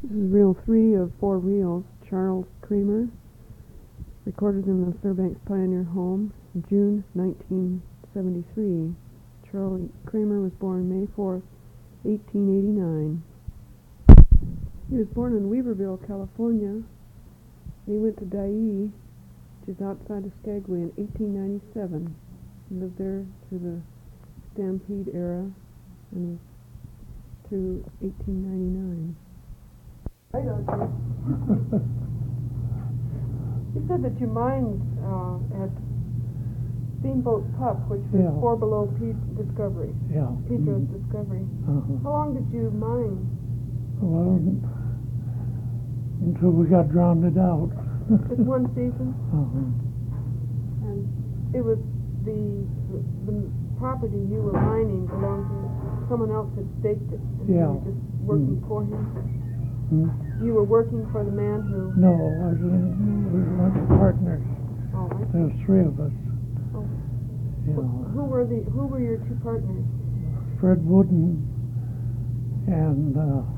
This is reel 3 of 4 reels. Charles Kramer, recorded in the Fairbanks Pioneer home in June 1973. Charlie Kramer was born May 4th, 1889. He was born in Weaverville, California. He went to Dyea, which is outside of Skagway, in 1897. He lived there through the Stampede era and through 1899. Right on you. You said that you mined at Steamboat Pup, which was 4 below Discovery. Yeah. Pedro's Discovery. How long did you mine? Well, until we got drowned out. Just one season? And it was the property you were mining belonged to someone else had staked it. And you were just working for him? You were working for the man who... No, we were partners. Oh, I see. There was 3 of us. Oh. Yeah. Who were your 2 partners? Fred Wooden and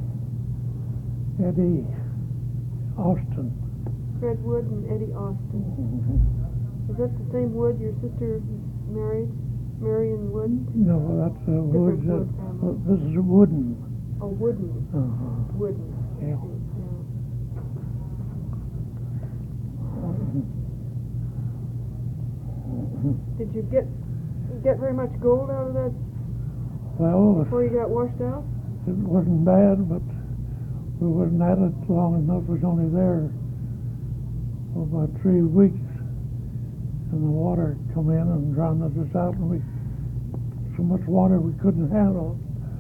Eddie Austin. Fred Wood and Eddie Austin. Is that the same Wood your sister married? Marion Wood? No, that's Wood. This is Wooden. Oh, Wooden. Wooden. Yeah. Did you get very much gold out of that Well, before you got washed out? it wasn't bad, but we wasn't at it long enough. We was only there for about 3 weeks, and the water come in and drowned us out, and so much water we couldn't handle.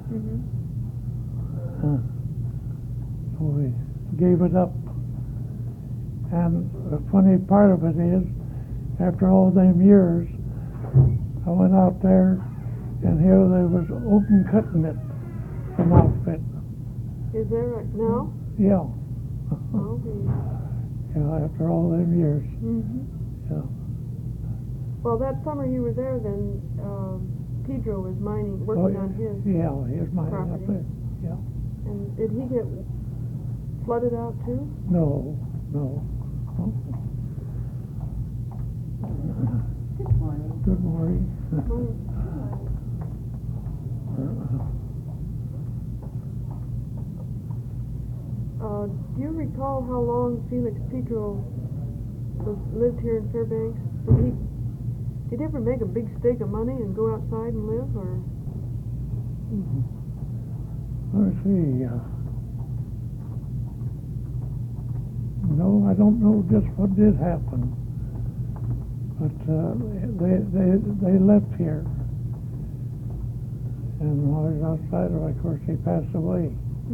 So we gave it up. And the funny part of it is, after all them years, I went out there, and here they was open cutting it from outfit. Is that right? Now? Yeah. Oh, Yeah, after all them years. Yeah. Well, that summer you were there, then Pedro was working on his Yeah, he was mining up property. there. Yeah. And did he get flooded out too? No. Good morning. Good morning. Do you recall how long Felix Pedro lived here in Fairbanks? Did he ever make a big stake of money and go outside and live, or? Let's see. No, I don't know just what did happen, but they left here, and while he was outside, of course, he passed away.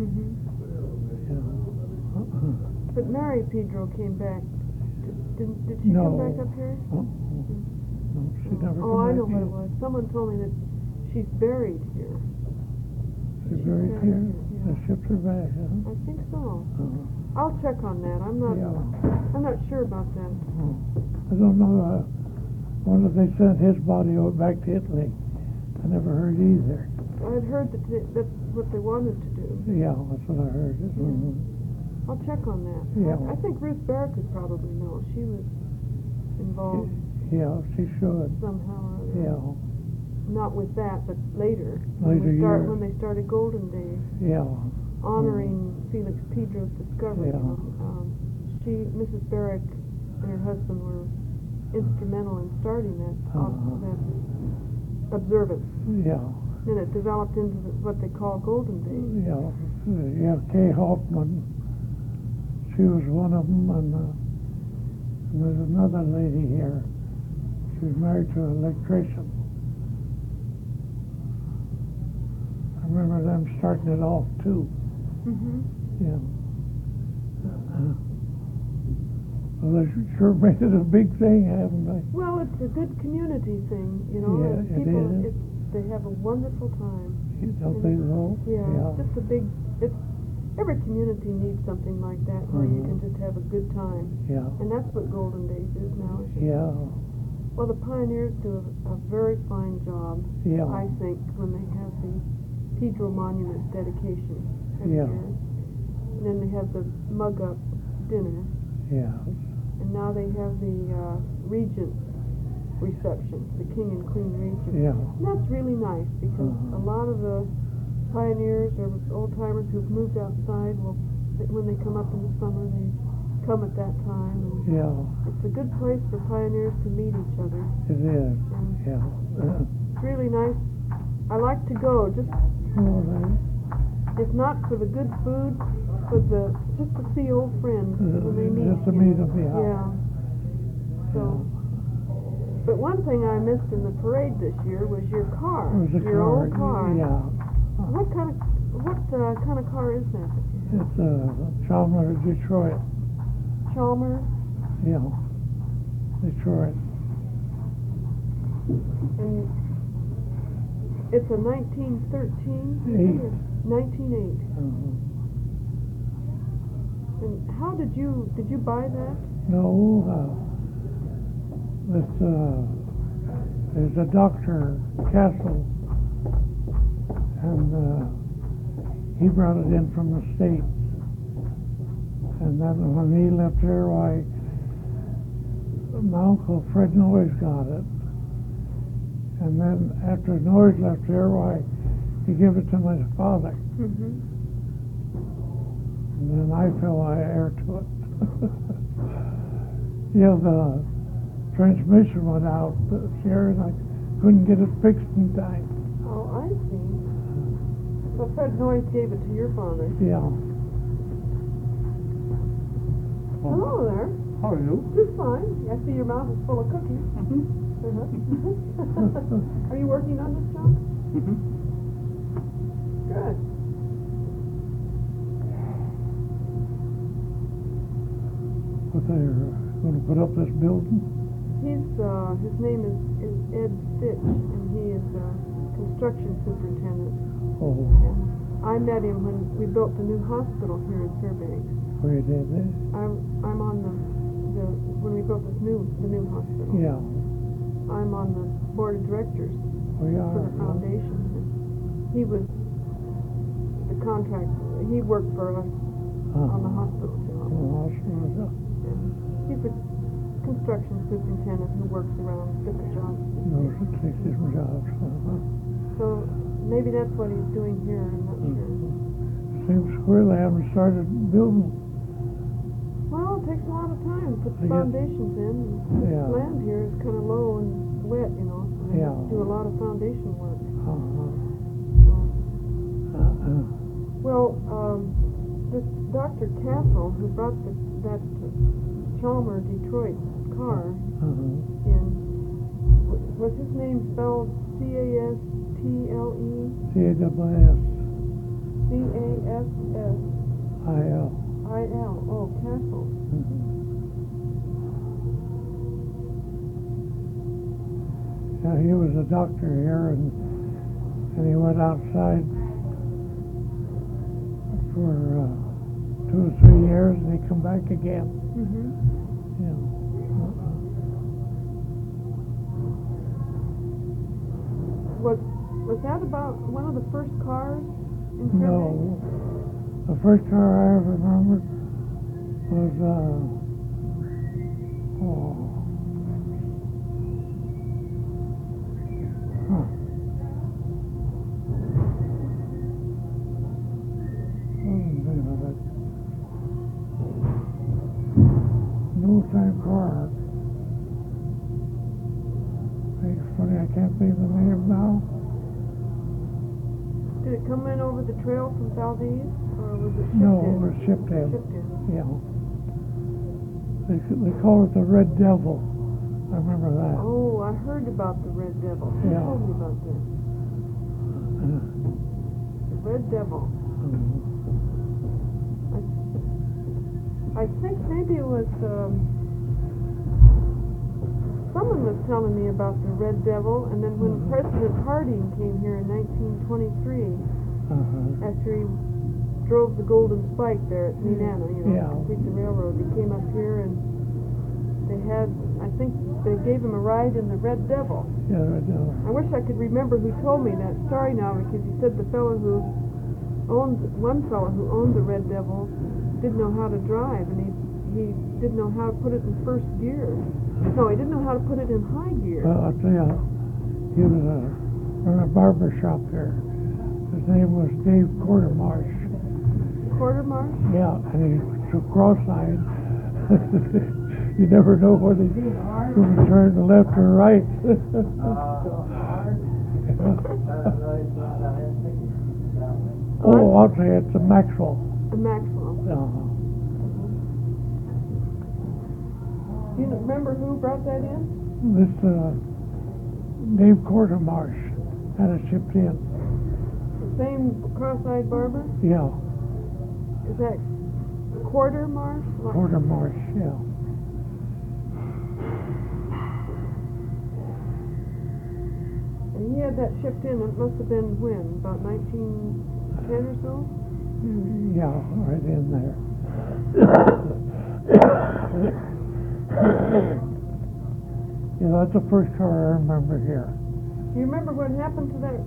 But Mary Pedro came back. Did she come back up here? No, she never came Oh, I back know what here. it was. Someone told me that she's buried here. She's buried here? Yeah. They shipped her back, huh? I think so. I'll check on that. I'm not sure about that. I don't know. Wonder if they sent his body back to Italy. I never heard either. I'd heard that that's what they wanted to do. Yeah, that's what I heard. I'll check on that. Yeah. I think Ruth Barrett could probably know. She was involved Yeah, she should. somehow or other. Yeah. Not with that, but later. Later years. When they started Golden Days, Yeah. honoring Felix Pedro's discovery. Yeah. Mrs. Barrick and her husband were instrumental in starting that observance. Yeah. And it developed into what they call Golden Days. Yeah. You have Kay Hoffman. She was one of them, and there's another lady here. She's married to an electrician. I remember them starting it off too. Yeah. Well, they sure made it a big thing, haven't they? Well, it's a good community thing, you know. Yeah, and it people, is. they have a wonderful time. Don't they though? Yeah, it's just a big. Every community needs something like that where you can just have a good time. Yeah. And that's what Golden Days is now. Yeah. Well, the pioneers do a very fine job, Yeah. I think, when they have the Pedro Monument dedication every Yeah. year. and then they have the mug-up dinner, Yeah. and now they have the regent reception, the king and queen regent. Yeah. And that's really nice because Uh-huh. a lot of the pioneers or old-timers who've moved outside will, when they come up in the summer, they come at that time. And Yeah. it's a good place for pioneers to meet each other. It is. And Yeah. it's really nice. I like to go, just Well, then, if not for the good food, but just to see old friends when they meet. just to you meet know. them, yeah. Yeah. So, but one thing I missed in the parade this year was your car. It was a your car. old car. Yeah. What kind of car is that? It's a Chalmers Detroit. Chalmers, Yeah. Detroit. and it's a 1913. 1908. Uh-huh. And how did you buy that? No, there's a Dr. Castle, and he brought it in from the States. And then when he left here, why, my uncle Fred Noyes got it. And then after Noyes left here, why, he gave it to my father. Mm-hmm. And then I fell heir to it. Yeah, the transmission went out this year, and I couldn't get it fixed in time. Oh, I see. So Fred Noyes gave it to your father. Yeah. Hello there. How are you? Just fine. I see your mouth is full of cookies. Are you working on this, John? Good. But they're going to put up this building. His name is Ed Fitch, and he is a construction superintendent. Oh, And I met him when we built the new hospital here in Fairbanks. where you did this? I'm on the when we built the new hospital. Yeah. I'm on the board of directors We for are. the foundation. And he was the contract. He worked for us on the hospital job. Hospital. And he's a construction superintendent who works around different jobs. Those that take different jobs. So maybe that's what he's doing here. I'm not sure. Seems square they haven't started building. Well, it takes a lot of time to put the I guess- foundations in. Yeah. This land here is kind of low and wet, you know. So they Yeah. have to do a lot of foundation work. Uh-huh. So, well, this Dr. Castle, who brought that Chalmers Detroit car in, was his name spelled C-A-S-T-L-E? C-A-S-S. C-A-S-S-I-L. I-L. Oh, Castle. Yeah, he was a doctor here, and he went outside for 2 or 3 years, and he come back again. Mm-hmm. Yeah. Was that about one of the first cars in Fairbanks? No, the first car I ever remembered was What was the name of it? An old-time car. It's funny, I can't think of the name now. Did it come in over the trail from Valdez, or was it shipped No, in? it was shipped in. Shipped in. Yeah. They call it the Red Devil. I remember that. Oh, I heard about the Red Devil. Who Yeah. told me about that? The Red Devil. I think maybe it was someone was telling me about the Red Devil, and then when President Harding came here in 1923, after he drove the Golden Spike there at Nenana, you know, Yeah. to complete the railroad, he came up here and they had, I think they gave him a ride in the Red Devil. Yeah, Red Devil. I wish I could remember who told me that story now, because he said the fellow who one fellow who owned the Red Devil didn't know how to drive, and he didn't know how to put it in first gear. No, he didn't know how to put it in high gear. Well, I'll tell you, he was in a barber shop here. His name was Dave Quartermarsh. Quartermarsh? Yeah, and he was so cross-eyed. You never know whether he's going to turn to left or right. Oh, I'll tell you, it's a Maxwell. A Maxwell. Do you remember who brought that in? This Dave Quartermarsh had it shipped in. The same cross-eyed barber? Yeah, Is that Quartermarsh? Quartermarsh, yeah. And he had that shipped in, it must have been when? About 1910 or so? Yeah, right in there. Yeah, that's the first car I remember here. Do you remember what happened to that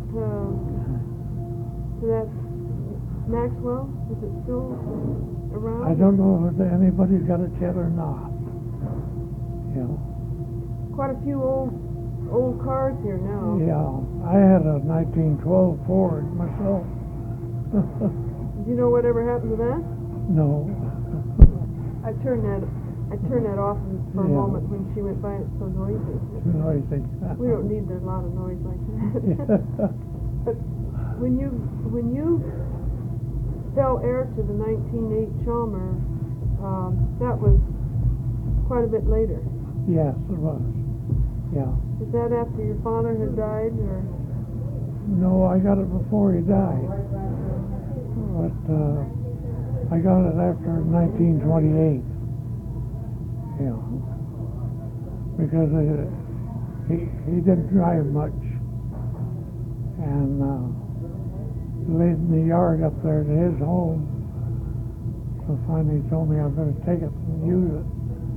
Maxwell? Is it still around? I don't know if anybody's got it yet or not. Yeah. Quite a few old cars here now. Yeah, I had a 1912 Ford myself. Do you know whatever happened to that? No. I turned that off for a Yeah. moment when she went by. It's so noisy. Too noisy. We don't need a lot of noise like that. But when you fell heir to the 1908 Chalmer, that was quite a bit later. Yes, it was. Yeah. Was that after your father had died, or? No, I got it before he died. But I got it after 1928. Yeah. Because he didn't drive much. And laid in the yard up there to his home. So finally he told me I better take it and use it.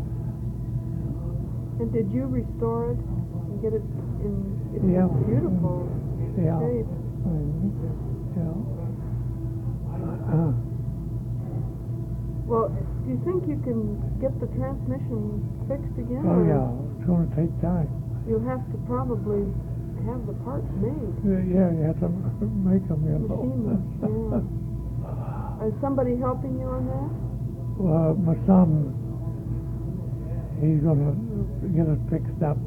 And did you restore it and get it in Yeah. beautiful Yeah. shape? Yeah. Well, do you think you can get the transmission fixed again? Oh or yeah, it's going to take time. You'll have to probably have the parts made. Yeah, you have to make them, you know. Machine them, yeah. Is somebody helping you on that? Well, my son, he's going to get it fixed up.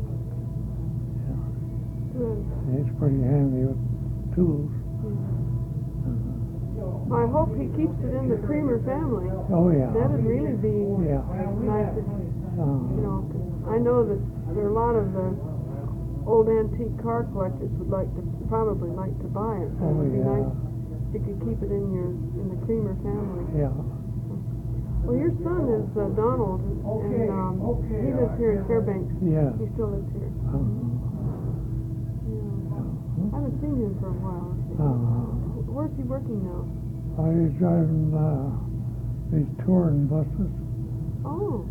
Good. He's pretty handy with tools. I hope he keeps it in the Creamer family. Oh yeah. That'd really be Yeah. nice. You know, 'cause I know that there are a lot of the old antique car collectors would probably like to buy it. So Oh it'd be yeah. nice if you could keep it in the Creamer family. Yeah. Well, your son is Donald, and he lives here in Fairbanks. Yeah. He still lives here. Yeah. I haven't seen him for a while. Where's he working now? He's driving these touring buses. Oh,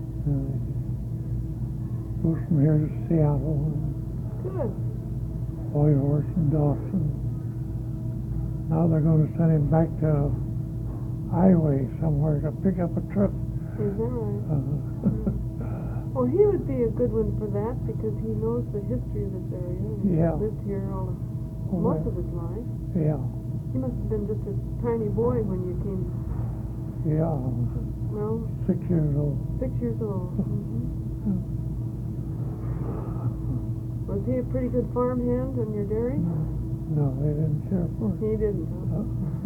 Goes from here to Seattle and good. Whitehorse and Dawson. Now they're going to send him back to Highway somewhere to pick up a truck. Is that right? Well, he would be a good one for that because he knows the history of this area. And Yeah. He's lived here most of his life. Yeah. He must have been just a tiny boy when you came. Yeah. Well, 6 years old. 6 years old. Was he a pretty good farm hand on your dairy? No, they didn't care for it. He didn't, huh?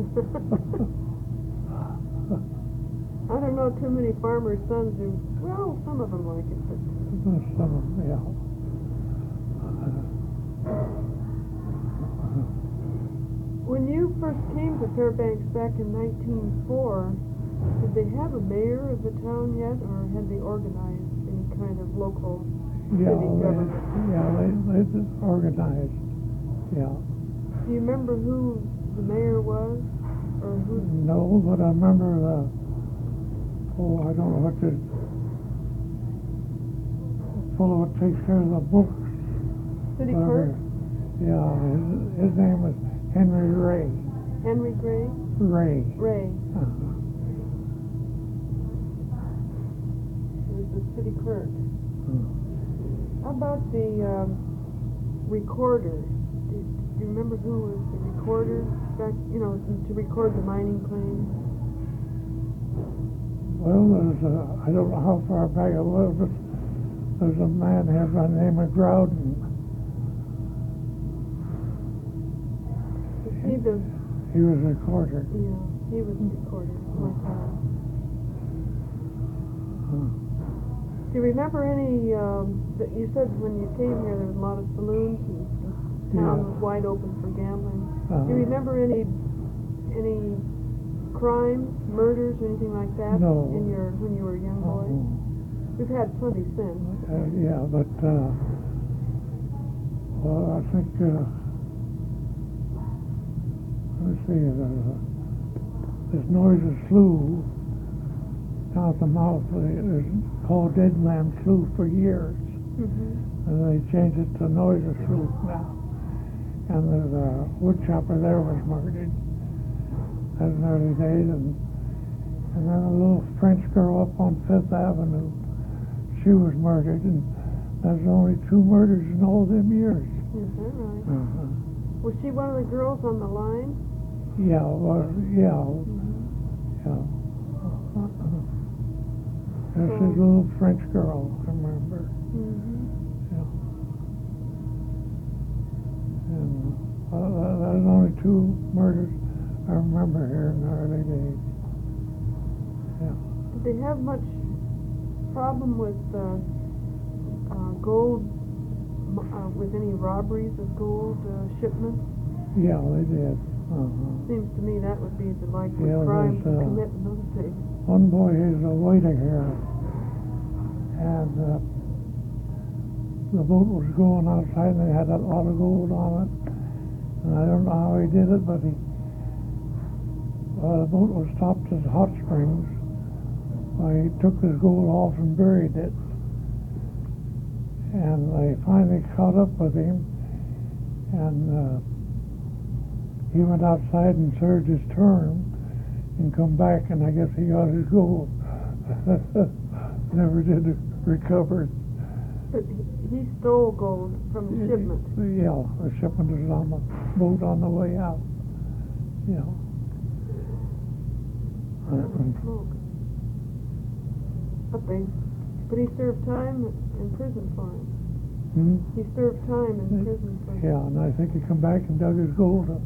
I don't know too many farmers' sons who, well, some of them like it, but Some of them, yeah. when you first came to Fairbanks back in 1904, did they have a mayor of the town yet, or had they organized any kind of local Yeah, city government? they organized. Yeah. Do you remember who the mayor was, or who? No, but I remember I don't know what the fellow that takes care of the books. City whatever. clerk? Yeah, his name was Henry Ray. Henry Gray? Ray. Ray. Uh-huh. He was the city clerk. Uh-huh. How about the recorder? Do you remember who was the recorder back, to record the mining claims? Well, I don't know how far back it was, but there's a man here by the name of Groudon. He was a recorder. Yeah, he was a recorder. My father. Do you remember any, that you said when you came here there was a lot of saloons and the town was wide open for gambling. Do you remember any crimes, murders, or anything like that? No. When you were a young boy? We've had plenty since. Yeah, but, well, I think, let me see, this Noisy Slough down at the mouth, it was called Dead Man Slough for years. Mm-hmm. And they changed it to Noisy Slough now. And the wood chopper there was murdered. That was in the early days. And then a little French girl up on Fifth Avenue, she was murdered. And there's only 2 murders in all them years. Is that right? Uh-huh. Was she one of the girls on the line? Yeah, well, yeah, Mm-hmm. yeah. There's this little French girl, I remember. Mm-hmm. Yeah. And there's only 2 murders I remember here in the early days. Yeah. Did they have much problem with gold, with any robberies of gold shipments? Yeah, they did. Seems to me that would be the likely Yeah, crime to there's, commit in those days. One boy, he's a waiter here, and the boat was going outside, and they had a lot of gold on it. And I don't know how he did it, but the boat was stopped at Hot Springs. He took his gold off and buried it. And they finally caught up with him, and he went outside and served his term and come back, and I guess he got his gold. Never did recover it. But he stole gold from the shipment. Yeah, the shipment was on the boat on the way out. Yeah. Smoke. But he served time in prison for it. He served time in prison for it. Yeah, and I think he come back and dug his gold up.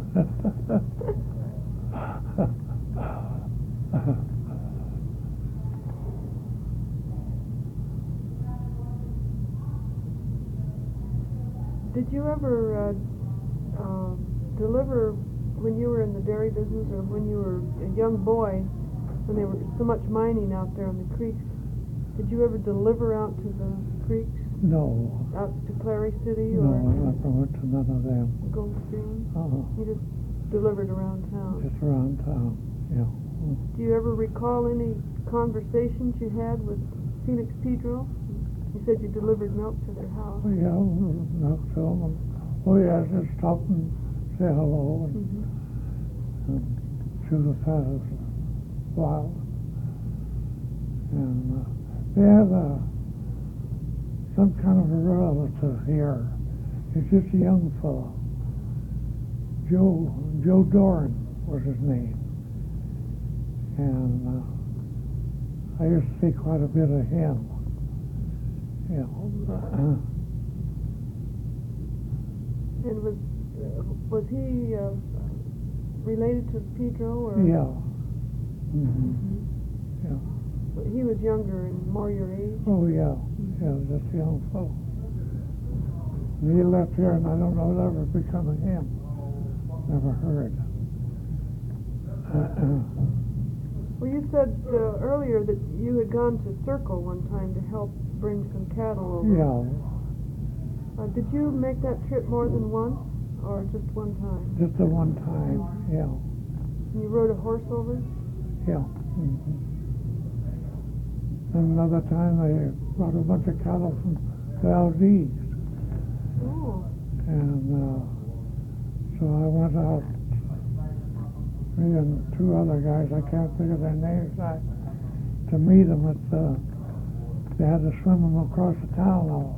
Did you ever deliver when you were in the dairy business, or when you were a young boy, when there was so much mining out there on the creeks? Did you ever deliver out to the creeks? No. Out to Clary City No, or I never went to none of them. Goldstream? Uh-huh. You just delivered around town. Just around town, yeah. Do you ever recall any conversations you had with Felix Pedro? You said you delivered milk to their house. Well, yeah, milk to them. Oh, yeah, just stop and say hello and, and chew the fat as a while. And they have some kind of a relative here. He's just a young fellow. Joe Doran was his name. And I used to see quite a bit of him. You know. And was he related to Pedro? Or? Yeah. Yeah. He was younger and more your age? Oh, yeah. Yeah, just a young fellow. And he left here, and I don't know what ever become of him. Never heard. Well, you said earlier that you had gone to Circle one time to help bring some cattle over. Yeah. Did you make that trip more than once, or just one time? Just the one time, yeah. And you rode a horse over? Yeah. And another time they brought a bunch of cattle from Valdez. Oh. And so I went out me and two other guys, I can't think of their names, to meet them at they had to swim them across the town all.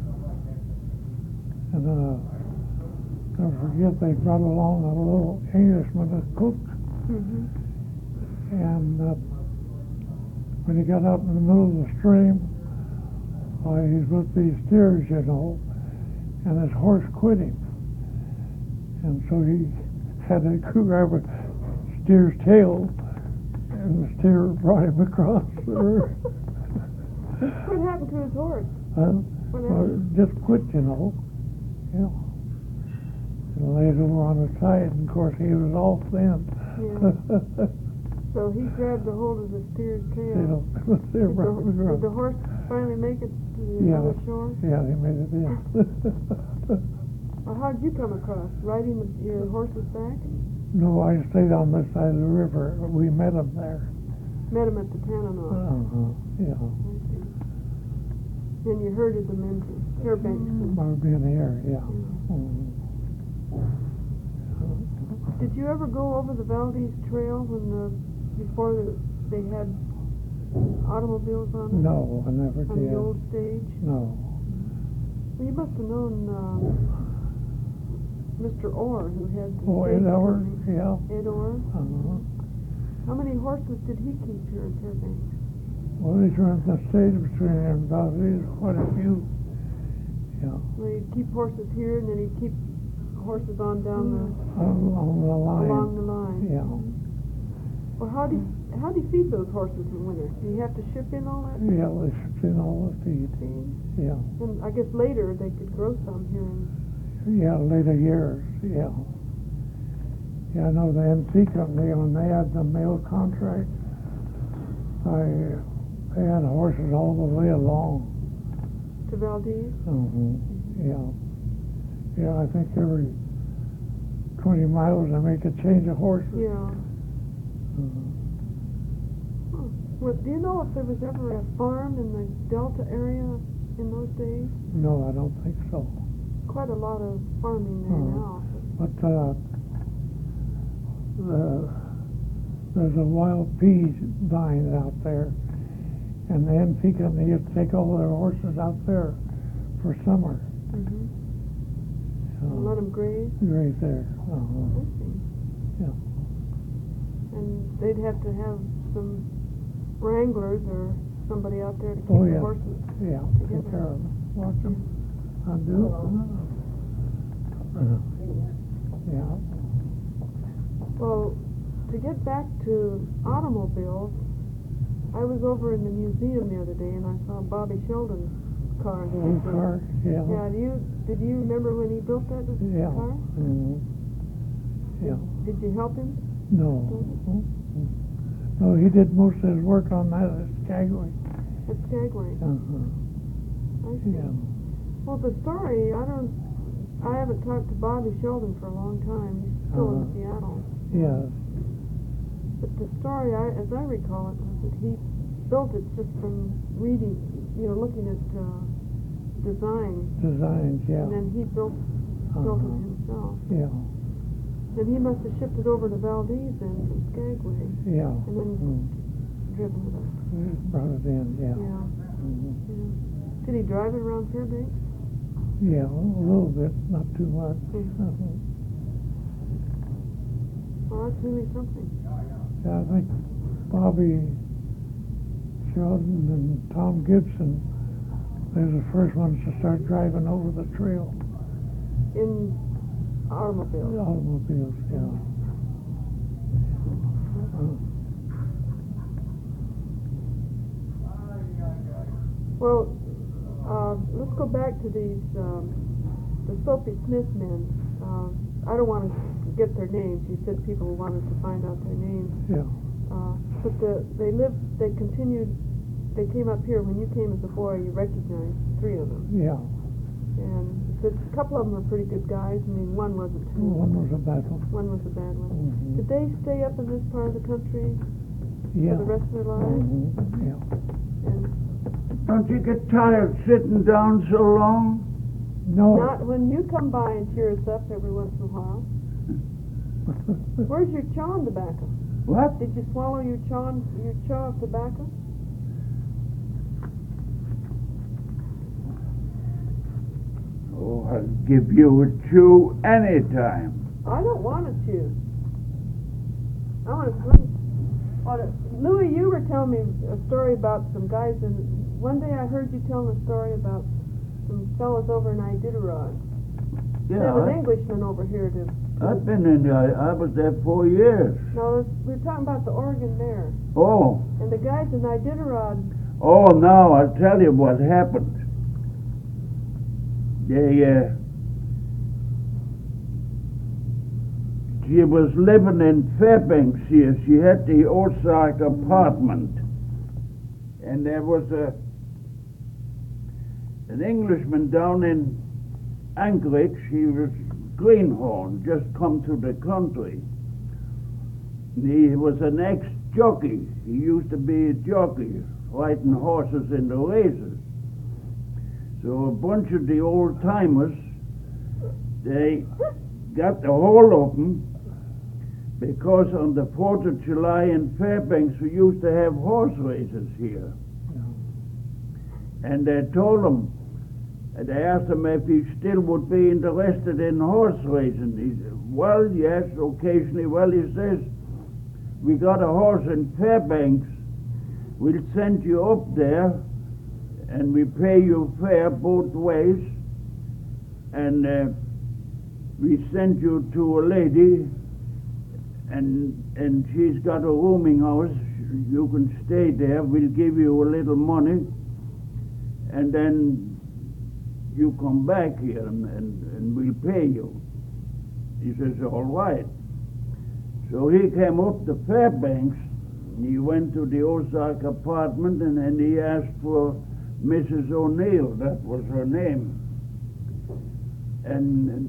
And never forget, they brought along a little Englishman that cooked. Mm-hmm. And when he got out in the middle of the stream, he's with these steers, you know, and his horse quit him. And so he had to grab a steer's tail, and the steer brought him across the earth. What happened to his horse? What Well, happened? just quit, you know. Yeah. And laid over on the side, and of course he was all thin. Yeah. So he grabbed a hold of the steer's tail. The steer Did brought him did across. the horse finally make it to the Yeah. other shore? Yeah, he made it in. Well, how'd you come across? Riding your horse's back? No, I stayed on this side of the river. We met him there. Met him at the Tanana. Yeah. I see. Then you herded them into Fairbanks. I've been here, yeah. Did you ever go over the Valdez Trail before they had automobiles on it? No, I never On did. the old stage? No. Well, you must have known Mr. Orr, who had the Oh, stage Ed Orr? company. Yeah. Ed Orr? Uh-huh. How many horses did he keep here in Fairbanks? Well, he's running the stage between here and Valdez, quite a few. Yeah. Well, he'd keep horses here, and then he'd keep horses on down Along the line. along the line. Yeah. Well, how do you feed those horses in winter? Do you have to ship in all that Yeah, they shipped in all the feed. feed? Yeah. And I guess later they could grow some here in Yeah, later years, yeah. Yeah, I know the NC company, when they had the mail contract, they had horses all the way along. to Valdez. Yeah. Yeah, I think every 20 miles they make a change of horses. Yeah. Mhm. Huh. Well, do you know if there was ever a farm in the Delta area in those days? No, I don't think so. Quite a lot of farming there now. But there's a wild peas vine out there, and the NC company used to take all their horses out there for summer. Mm-hmm. Let them graze. Right there. I see. Yeah. And they'd have to have some wranglers or somebody out there to keep Oh, the yeah. horses. Yeah, Together. take care of them. Watch them. Undo. Yeah. Well, to get back to automobiles, I was over in the museum the other day and I saw Bobby Sheldon's car. Old car, yeah. Yeah, did you remember when he built that Yeah. car? Yeah. Did you help him? No. No, he did most of his work on that at Skagway. At Skagway. I see. Yeah. Well, the story, I haven't talked to Bobby Sheldon for a long time. He's still in Seattle. Yeah. But the story, as I recall it, was that he built it just from reading, looking at designs, Designs, yeah. and then he built it himself. Yeah. Then he must have shipped it over to Valdez then from Skagway, Yeah. and then driven it up. Brought it in, yeah. Yeah. Mhm. Yeah. Did he drive it around Fairbanks? Yeah, a little bit, not too much. Well, that's really something. Yeah, I think Bobby Sheldon and Tom Gibson, they were the first ones to start driving over the trail. In automobiles. Automobiles, yeah. Well, let's go back to these, the Soapy Smith men. I don't want to get their names. You said people wanted to find out their names. Yeah. But they continued, they came up here. When you came as a boy, you recognized three of them. Yeah. And you said a couple of them were pretty good guys. I mean, one wasn't too. One was a bad one. One was a bad one. Mhm. Did they stay up in this part of the country Yeah. for the rest of their lives? Yeah. And Don't you get tired sitting down so long? No, not when you come by and cheer us up every once in a while. Where's your chaw tobacco? What? Did you swallow your chaw of tobacco? Oh, I'll give you a chew anytime. I don't want to chew. I want to smoke. Louis, you were telling me a story about some guys, and one day I heard you telling a story about some fellas over in Iditarod. There was an Englishman over here to... I've been in there. I was there 4 years. No, we were talking about the Oregon Mayor. Oh. And the guys in Iditarod... Oh, now I'll tell you what happened. She was living in Fairbanks here. She had the Ozark apartment. And there was an Englishman down in Anchorage. He was greenhorn, just come to the country. He was an ex-jockey. He used to be a jockey, riding horses in the races. So a bunch of the old-timers, they got the hole open because on the 4th of July in Fairbanks we used to have horse races here. And they told him, they asked him if he still would be interested in horse racing. He said, well, yes, occasionally. Well, he says, we got a horse in Fairbanks. We'll send you up there, and we pay you fare both ways. And we send you to a lady, and she's got a rooming house. You can stay there. We'll give you a little money, and then you come back here and we'll pay you. He says, all right. So he came up to Fairbanks. He went to the Ozark apartment, and then he asked for Mrs. O'Neill. That was her name. And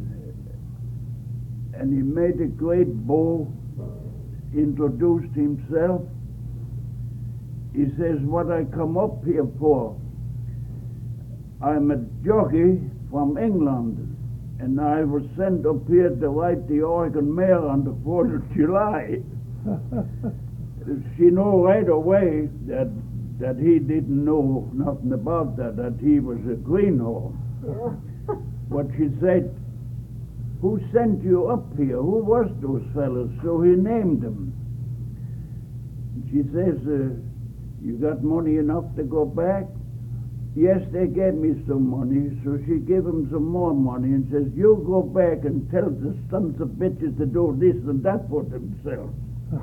he made a great bow, introduced himself. He says, what I come up here for? I'm a jockey from England, and I was sent up here to ride the Oregon Mare on the 4th of July. She knew right away that he didn't know nothing about that he was a greenhorn. Yeah. But she said, who sent you up here? Who was those fellas? So he named them. She says, you got money enough to go back? Yes, they gave me some money. So she gave him some more money and says, you go back and tell the sons of bitches to do this and that for themselves.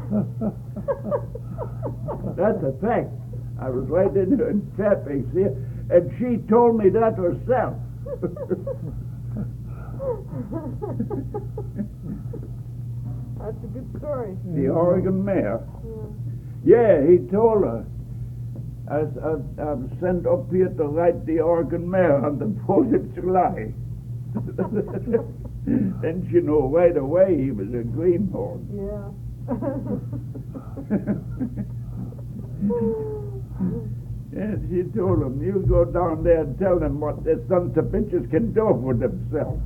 That's a fact. I was right in Fairbanks here, and she told me that herself. That's a good story. The Oregon Mare. Yeah. Yeah, he told her. I'm sent up here to ride the Oregon Mare on the 4th of July. And she knew right away he was a greenhorn. Yeah. And she told him, you go down there and tell them what their sons of bitches can do for themselves.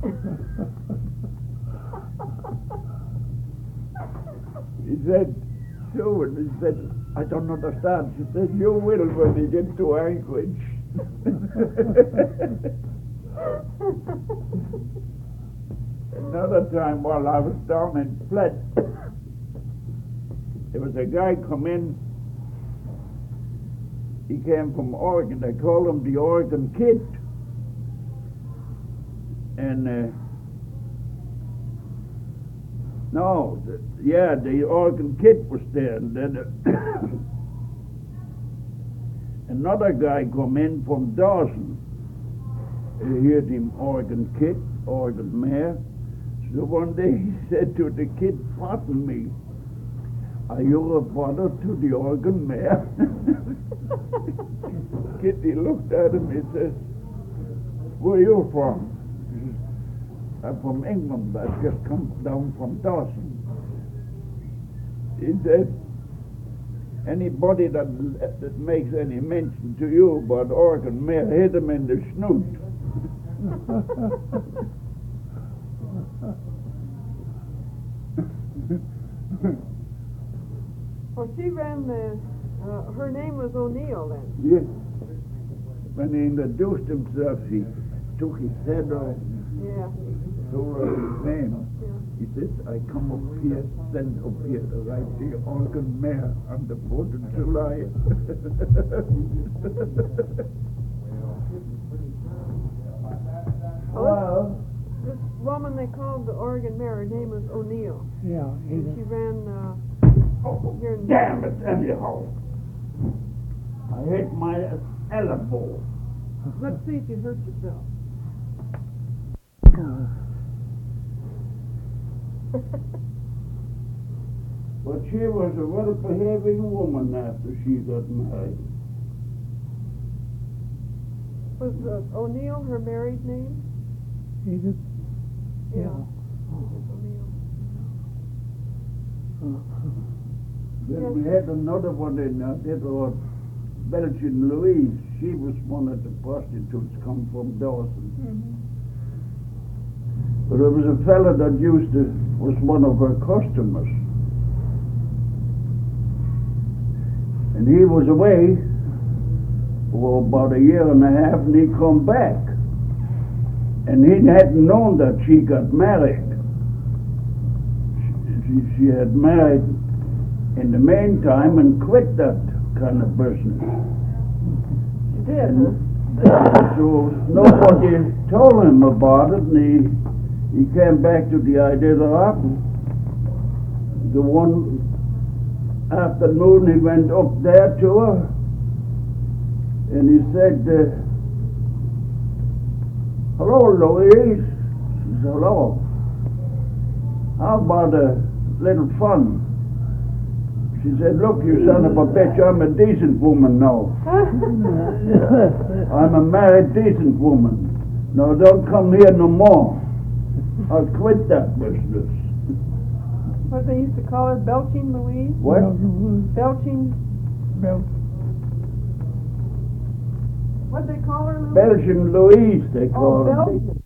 He said, too, and he said, I don't understand. She said, you will when you get to Anchorage. Another time while I was down in Flett, there was a guy come in. He came from Oregon. They called him the Oregon Kid. And the Oregon Kid was there. And then another guy come in from Dawson. He heard him, Oregon Kid, Oregon Mare. So one day he said to the kid, pardon me, are you a brother to the Oregon Mare? Kitty looked at him, he says, where are you from? He says, I'm from England, I've just come down from Dawson. He said, anybody that makes any mention to you about Oregon Mare, hit him in the snoot. Well, she ran the, her name was O'Neill then. Yes. When he introduced himself, he took his head off, Yeah. told her his name. Yeah. He said, I come up here, sent up here to write the organ mayor on the 4th of July. Well, This woman they called the Oregon mayor, her name was O'Neill. Yeah, And she ran, here in... damn it, anyhow. I hit my elbow. Let's see if you hurt yourself. But she was a well-behaving woman after she got married. Was O'Neill her married name? Edith. Yeah. Yeah. Edith O'Neill. Then we had another one in little Belgian Louise. She was one of the prostitutes come from Dawson. Mm-hmm. But there was a fella that was one of her customers. And he was away for about a year and a half, and he come back. And he hadn't known that she got married. She had married in the meantime and quit that kind of business. She did, huh? So nobody told him about it, and he came back to the idea that the one afternoon he went up there to her, and he said, hello, Louise. She said, hello. How about a little fun? She said, look, you son of a bitch, I'm a decent woman now. I'm a married decent woman. Now don't come here no more. I'll quit that business. What they used to call her, Belching Louise? What? Belching, Bel- what'd they call her, Louise? Belgian Louise, they Oh, call her. Belgian.